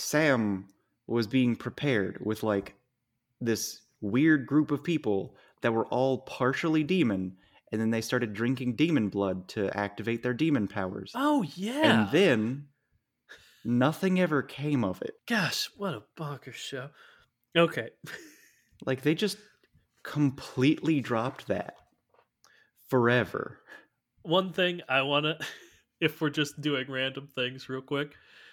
Sam was being prepared with like this weird group of people that were all partially demon, and then they started drinking demon blood to activate their demon powers. Oh, yeah. And then nothing ever came of it. Gosh, what a bonkers show. Okay. Like, they just completely dropped that forever. One thing I want to, if we're just doing random things real quick,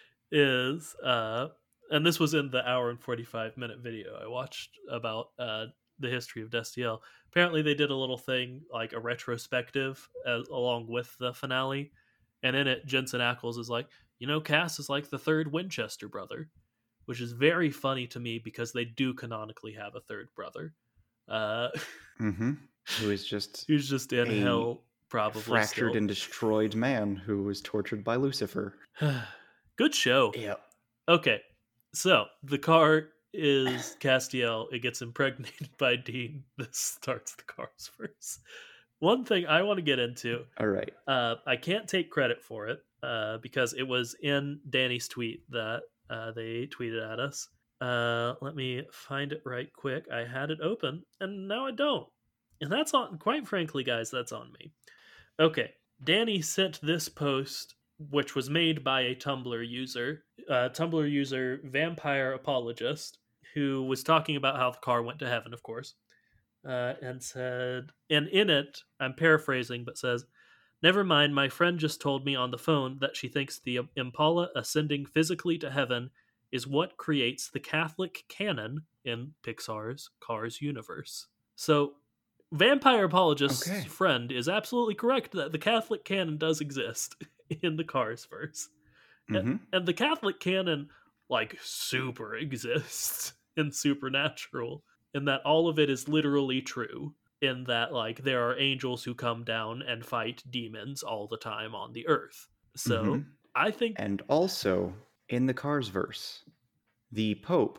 is, uh, and this was in the hour and forty-five minute video I watched about uh, the history of Destiel. Apparently they did a little thing, like a retrospective, as, along with the finale. And in it, Jensen Ackles is like, you know, Cass is like the third Winchester brother, which is very funny to me because they do canonically have a third brother. Uh, mm-hmm. Who is just... Who's just in hell, probably fractured still. and destroyed man who was tortured by Lucifer. Good show. Yep. Okay, so the car is Castiel. It gets impregnated by Dean. This starts the car's first. One thing I want to get into. All right. Uh, I can't take credit for it uh, because it was in Danny's tweet that uh, they tweeted at us. Uh, let me find it right quick. I had it open and now I don't. And that's on, quite frankly, guys, that's on me. Okay. Danny sent this post, which was made by a Tumblr user, uh, Tumblr user Vampire Apologist, who was talking about how the car went to heaven, of course. Uh, and said, and in it, I'm paraphrasing, but says, never mind, my friend just told me on the phone that she thinks the Impala ascending physically to heaven is what creates the Catholic canon in Pixar's Cars universe. So, Vampire Apologist's okay. friend is absolutely correct that the Catholic canon does exist in the Cars verse. Mm-hmm. And, and the Catholic canon, like, super exists in Supernatural. And that all of it is literally true, in that, like, there are angels who come down and fight demons all the time on the earth. So, mm-hmm. I think... And also, in the Cars verse, the Pope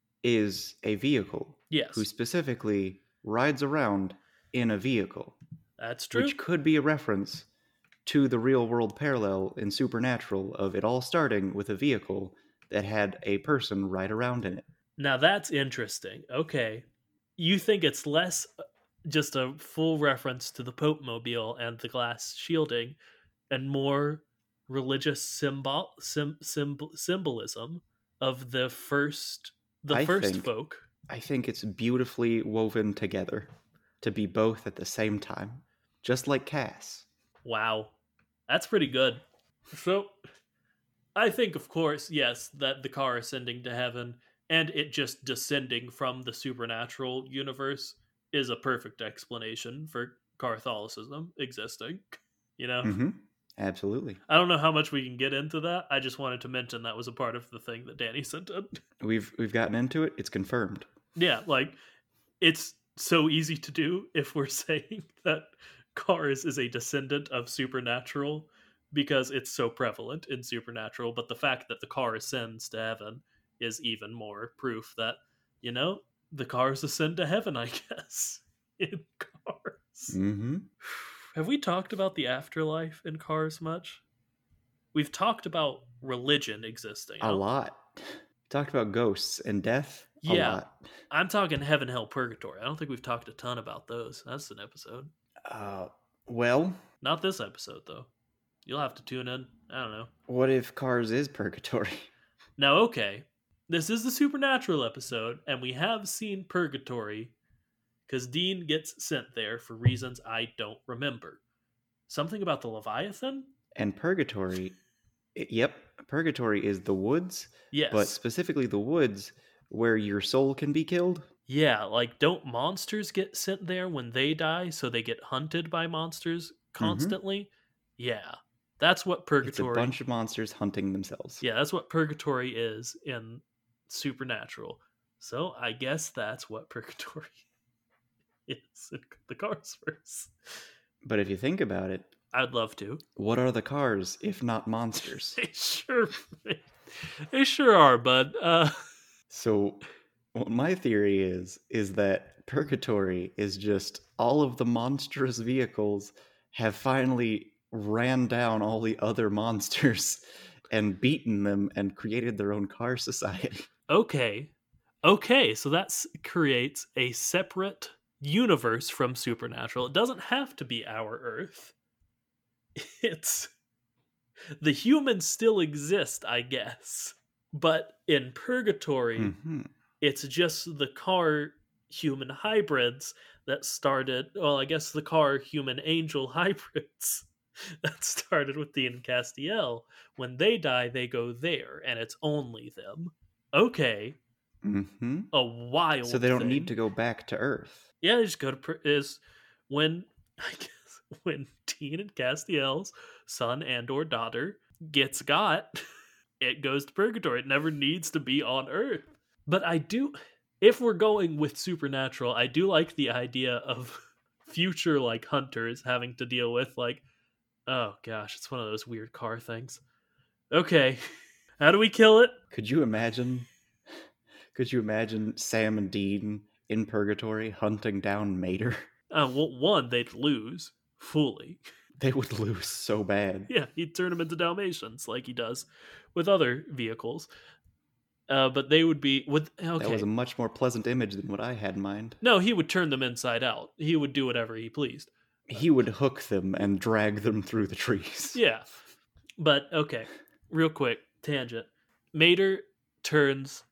is a vehicle. Yes. Who specifically rides around in a vehicle. That's true. Which could be a reference to the real-world parallel in Supernatural of it all starting with a vehicle that had a person ride around in it. Now that's interesting. Okay. You think it's less just a full reference to the Pope Mobile and the glass shielding and more religious symbol, sim, symbol symbolism of the first the I first think folk. I think it's beautifully woven together to be both at the same time, just like Cass. Wow. That's pretty good. So I think, of course, yes, that the car ascending to heaven and it just descending from the supernatural universe is a perfect explanation for Catholicism existing. You know? Mm-hmm. Absolutely. I don't know how much we can get into that. I just wanted to mention that was a part of the thing that Danny sent in. We've we've gotten into it. It's confirmed. Yeah, like it's so easy to do if we're saying that Cars is a descendant of Supernatural because it's so prevalent in Supernatural, but the fact that the car ascends to heaven is even more proof that, you know, the cars ascend to heaven, I guess, in Cars. Mm-hmm. Have we talked about the afterlife in Cars much? We've talked about religion existing. A lot. Talked about ghosts and death. A Yeah. lot. I'm talking heaven, hell, purgatory. I don't think we've talked a ton about those. That's an episode. Uh, well, Not this episode, though. You'll have to tune in. I don't know. what if Cars is purgatory? Now, okay. This is the Supernatural episode, and we have seen purgatory because Dean gets sent there for reasons I don't remember. Something about the Leviathan? And purgatory, i- yep, purgatory is the woods, Yes. but specifically the woods where your soul can be killed. Yeah, like don't monsters get sent there when they die so they get hunted by monsters constantly? Mm-hmm. Yeah. That's what purgatory It's a bunch of monsters hunting themselves. Yeah, that's what purgatory is in Supernatural. So I guess that's what purgatory is in the Cars verse. But if you think about it, I'd love to. what are the cars if not monsters? They sure, they sure are, bud. Uh, So, what my theory is is that purgatory is just all of the monstrous vehicles have finally ran down all the other monsters and beaten them and created their own car society. okay, okay. So that creates a separate universe from Supernatural. It doesn't have to be our Earth. It's the humans still exist, I guess. But in Purgatory, Mm-hmm. it's just the car human hybrids that started. Well, I guess the car human angel hybrids that started with Dean and Castiel. When they die, they go there, and it's only them. Okay, Mm-hmm. a wild. So they don't thing. need to go back to Earth. Yeah, they just go to pur- is when I guess when Dean and Castiel's son and or daughter gets got. It goes to purgatory. It never needs to be on Earth. But I do, if we're going with Supernatural, I do like the idea of future like hunters having to deal with like, oh gosh, it's one of those weird car things. Okay, how do we kill it? Could you imagine? Could you imagine Sam and Dean in purgatory hunting down Mater? Uh, well, one, they'd lose fully. They would lose so bad. Yeah, he'd turn them into Dalmatians like he does with other vehicles. Uh, but they would be with okay. That was a much more pleasant image than what I had in mind. No, he would turn them inside out. He would do whatever he pleased. He would hook them and drag them through the trees. Yeah. But okay, real quick tangent. Mater turns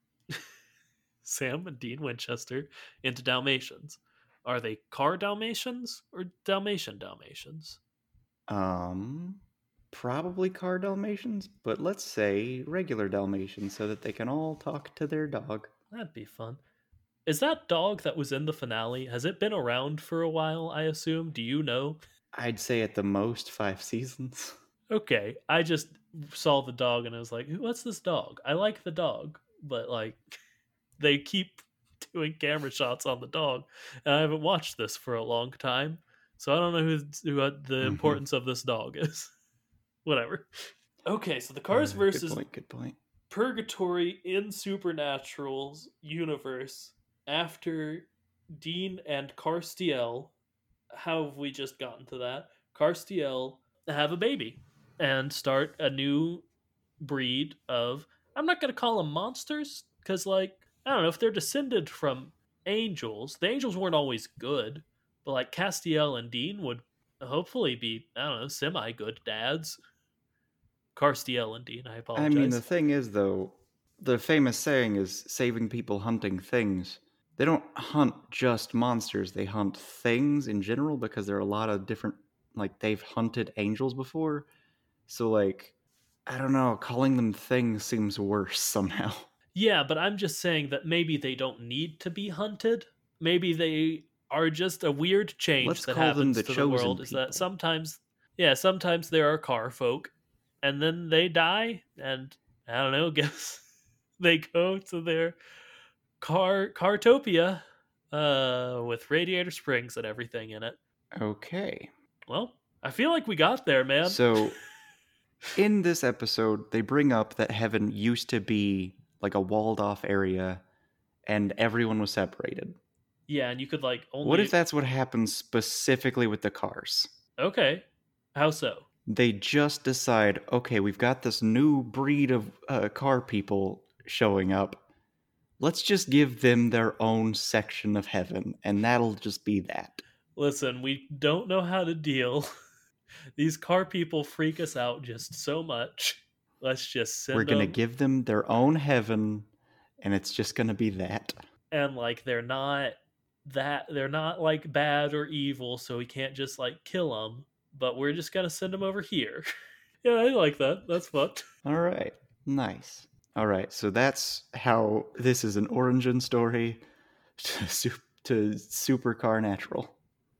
Sam and Dean Winchester into Dalmatians. Are they car Dalmatians or Dalmatian Dalmatians? Um, probably car Dalmatians, but let's say regular Dalmatians so that they can all talk to their dog. That'd be fun. Is that dog that was in the finale, has it been around for a while, I assume? Do you know? I'd say at the most five seasons. Okay, I just saw the dog and I was like, what's this dog? I like the dog, but like, they keep doing camera shots on the dog, and I haven't watched this for a long time, so I don't know who, who the mm-hmm. importance of this dog is. Whatever. Okay, so the Cars uh, versus good point, good point. Purgatory in Supernatural's universe after Dean and Castiel. How have we just gotten to that? Castiel have a baby and start a new breed of, I'm not gonna call them monsters because, like, I don't know if they're descended from angels. The angels weren't always good, but like Castiel and Dean would hopefully be, I don't know, semi good dads. Carstiel and Dean, I I mean, the apologize. thing is, though, the famous saying is saving people hunting things. They don't hunt just monsters, they hunt things in general because there are a lot of different, like, they've hunted angels before. So, like, I don't know, calling them things seems worse somehow. Yeah, but I'm just saying that maybe they don't need to be hunted. Maybe they are just a weird change Let's that call them happens the to the chosen world. Is that people. sometimes, yeah, sometimes there are car folk, and then they die, and I don't know, guess they go to their car Cartopia, uh, with Radiator Springs and everything in it. Okay. Well, I feel like we got there, man. So, in this episode, they bring up that heaven used to be like a walled off area and everyone was separated. Yeah, and you could like What if only that's what happens specifically with the cars? okay. How so? They just decide, okay, we've got this new breed of uh, car people showing up. Let's just give them their own section of heaven, and that'll just be that. Listen, we don't know how to deal. These car people freak us out just so much. Let's just We're send gonna them, give them their own heaven, and it's just gonna be that. and like they're not that they're not like bad or evil, so we can't just like kill them. But we're just gonna send them over here. Yeah, I like that. That's fun. All right, nice. All right, so that's how this is an origin story to, su- to Supercar Natural.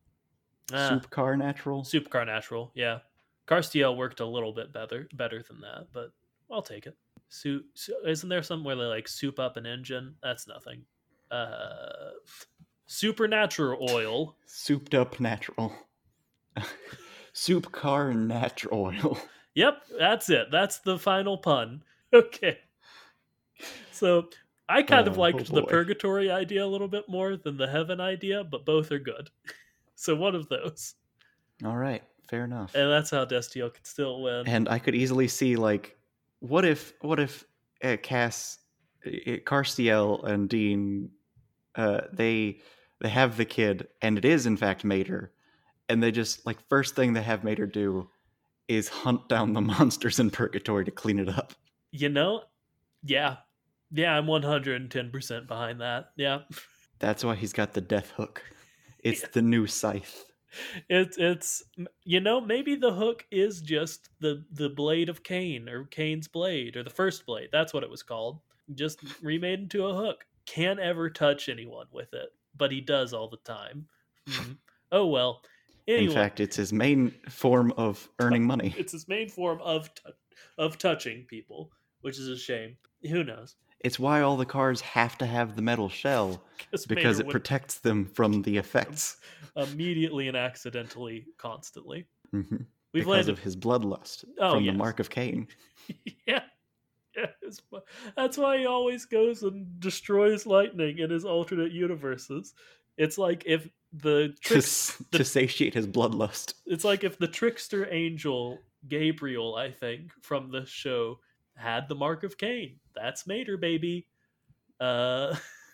Ah, Supercar Natural? Supercar Natural. Yeah, Carstiel worked a little bit better better than that, but I'll take it. Soup, isn't there something where they like soup up an engine? That's nothing. Uh, Supernatural oil. Souped up natural. Supercar Natural Oil. Yep, that's it. That's the final pun. Okay. So I kind of Uh, oh liked the boy. purgatory idea a little bit more than the heaven idea, but both are good. So one of those. All right, fair enough. And that's how Destio can still win. And I could easily see, like, what if, what if uh, Cass, uh, Carstiel and Dean, uh, they they have the kid, and it is in fact Mater, and they just like first thing they have Mater do is hunt down the monsters in purgatory to clean it up. You know? Yeah. Yeah, I'm one hundred ten percent behind that. Yeah. That's why he's got the death hook. It's the new scythe. It's it's you know, maybe the hook is just the the blade of Cain or Cain's blade or the first blade. That's what it was called. Just remade into a hook. Can't ever touch anyone with it, but he does all the time. Mhm. Oh well. In Anyway, fact, it's his main form of earning money. it's his main form of t- of touching people, which is a shame. Who knows? It's why all the cars have to have the metal shell, because Mater it would protects them from the effects. immediately and accidentally, constantly. Mhm. We've Because landed. of his bloodlust Oh, from yes. the mark of Cain. Yeah. Yeah, it's fu- that's why he always goes and destroys lightning in his alternate universes. It's like if the To, tricks, s- the, to satiate his bloodlust. it's like if the trickster angel Gabriel, I think, from the show had the mark of Cain. That's Mater, baby. Uh,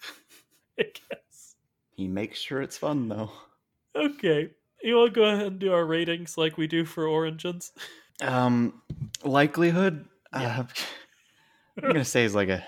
I guess. He makes sure it's fun, though. Okay, you want to go ahead and do our ratings like we do for Origins? Um, likelihood? Yeah. Uh, I'm gonna say is like a,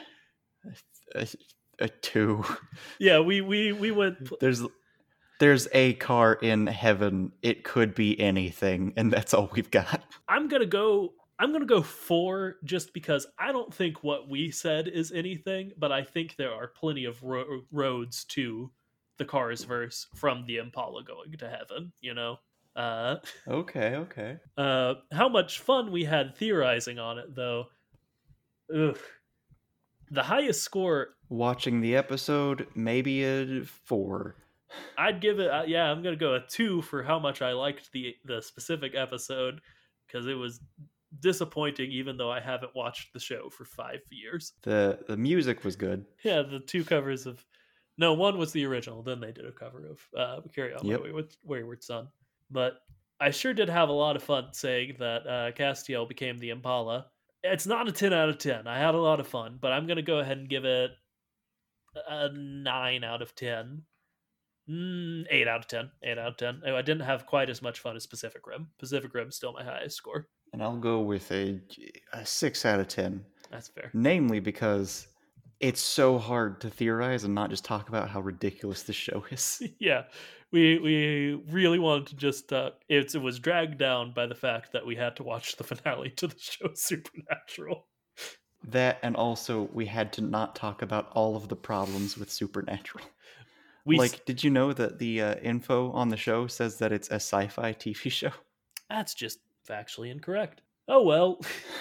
a a two. Yeah, we we we went. There's there's a car in heaven. It could be anything, and that's all we've got. I'm gonna go. I'm gonna go four, just because I don't think what we said is anything, but I think there are plenty of ro- roads to the Cars verse from the Impala going to heaven. You know, uh, Okay, okay. uh, how much fun we had theorizing on it, though. Ugh. The highest score, Watching the episode, maybe a four. I'd give it. Uh, yeah, I'm gonna go a two for how much I liked the the specific episode, because it was disappointing, even though I haven't watched the show for five years. the The music was good. Yeah, the two covers of no, one was the original. Then they did a cover of uh, "Carry On Yep. My Wayward, Wayward Son." But I sure did have a lot of fun saying that uh, Castiel became the Impala, It's not a ten out of ten. I had a lot of fun, but I'm going to go ahead and give it a nine out of ten. Mm, eight out of ten. eight out of ten. I didn't have quite as much fun as Pacific Rim. Pacific Rim's still my highest score. And I'll go with a, a six out of ten. That's fair. Namely because it's so hard to theorize and not just talk about how ridiculous the show is. Yeah, we we really wanted to just uh, it, it was dragged down by the fact that we had to watch the finale to the show Supernatural. That, and also we had to not talk about all of the problems with Supernatural. We like, did you know that the uh, info on the show says that it's a sci-fi T V show? That's just factually incorrect. Oh well.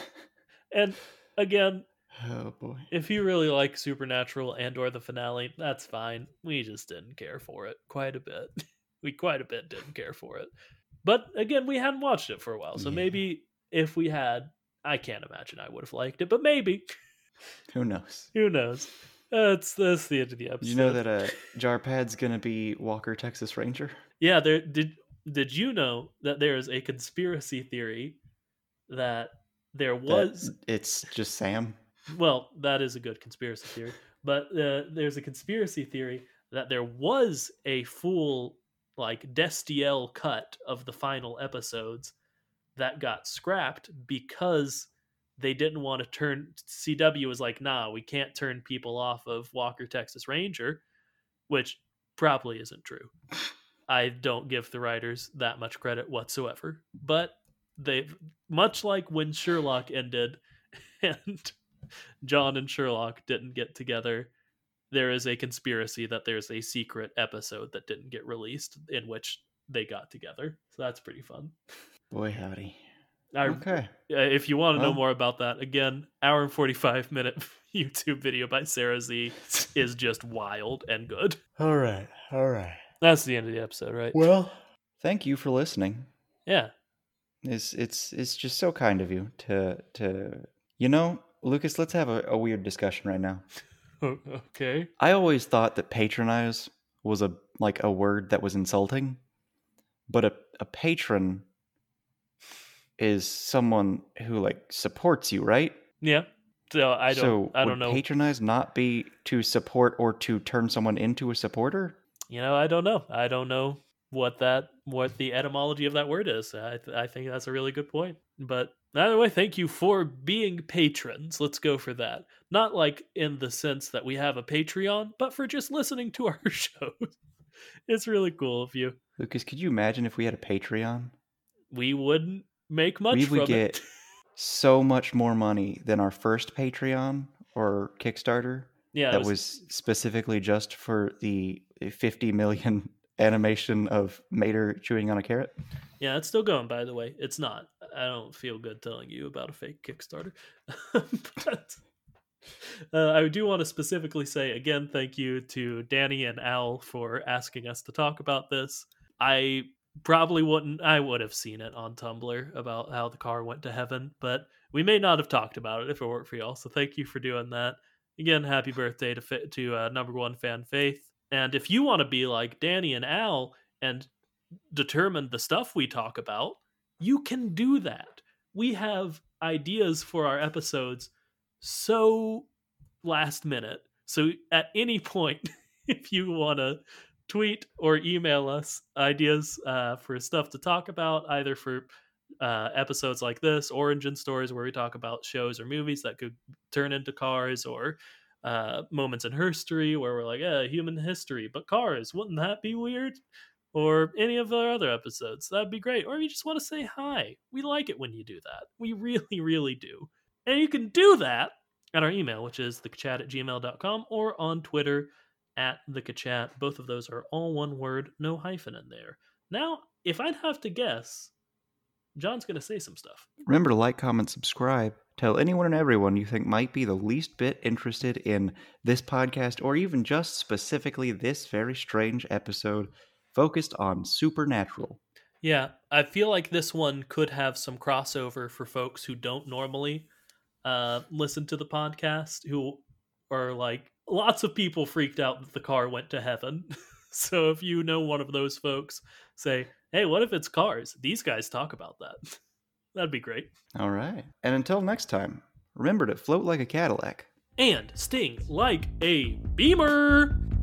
And again, oh boy, if you really like Supernatural and or the finale, that's fine. We just didn't care for it quite a bit. We quite a bit didn't care for it. But again, we hadn't watched it for a while, so Yeah. maybe if we had, I can't imagine I would have liked it, but maybe. Who knows? Who knows? That's that's the end of the episode. Did you know that uh, Jarpad's gonna be Walker, Texas Ranger? Yeah, there did. Did you know that there is a conspiracy theory that there was? That it's just Sam. Well, that is a good conspiracy theory, but uh, there's a conspiracy theory that there was a full like Destiel cut of the final episodes that got scrapped because they didn't want to turn. C W was like, nah, we can't turn people off of Walker, Texas Ranger, which probably isn't true. I don't give the writers that much credit whatsoever, but they've, much like when Sherlock ended and John and Sherlock didn't get together, there is a conspiracy that there's a secret episode that didn't get released in which they got together. So that's pretty fun. Boy howdy. I, okay. If you want to well, know more about that, again, hour and forty-five minute YouTube video by Sarah Z is just wild and good. All right. All right. That's the end of the episode, right? Well, thank you for listening. Yeah. It's it's it's just so kind of you to to you know, Lucas, let's have a, a weird discussion right now. Okay. I always thought that patronize was a like a word that was insulting, but a, a patron is someone who like supports you, right? Yeah. So I don't so I don't would know. Patronize not be to support or to turn someone into a supporter? You know, I don't know. I don't know what that what the etymology of that word is. I th- I think that's a really good point. But either way, thank you for being patrons. Let's go for that. Not like in the sense that we have a Patreon, but for just listening to our shows. It's really cool of you. Lucas, could you imagine if we had a Patreon? We wouldn't make much we from would get it. so much more money than our first Patreon or Kickstarter. Yeah, that was, was specifically just for the fifty million animation of Mater chewing on a carrot. Yeah, it's still going, by the way. It's not. I don't feel good telling you about a fake Kickstarter. But uh, I do want to specifically say, again, thank you to Danny and Al for asking us to talk about this. I probably wouldn't, I would have seen it on Tumblr about how the car went to heaven, but we may not have talked about it if it weren't for y'all. So thank you for doing that. Again, happy birthday to to uh, number one fan Faith. And if you want to be like Danny and Al and determine the stuff we talk about, you can do that. We have ideas for our episodes so last minute. So at any point, if you want to tweet or email us ideas uh, for stuff to talk about, either for uh, episodes like this, Origin Stories, where we talk about shows or movies that could turn into cars, or uh, moments in history where we're like, eh, human history, but cars, wouldn't that be weird? Or any of our other episodes, that'd be great. Or you just want to say hi. We like it when you do that. We really, really do. And you can do that at our email, which is thekachat at gmail dot com, or on Twitter at thekachat. Both of those are all one word, no hyphen in there. Now, if I'd have to guess, John's going to say some stuff. Remember to like, comment, subscribe. Tell anyone and everyone you think might be the least bit interested in this podcast, or even just specifically this very strange episode focused on Supernatural. Yeah, I feel like this one could have some crossover for folks who don't normally uh, listen to the podcast, who are like, lots of people freaked out that the car went to heaven. So if you know one of those folks, say, hey, what if it's Cars? These guys talk about that. That'd be great. All right. And until next time, remember to float like a Cadillac. And sting like a beamer.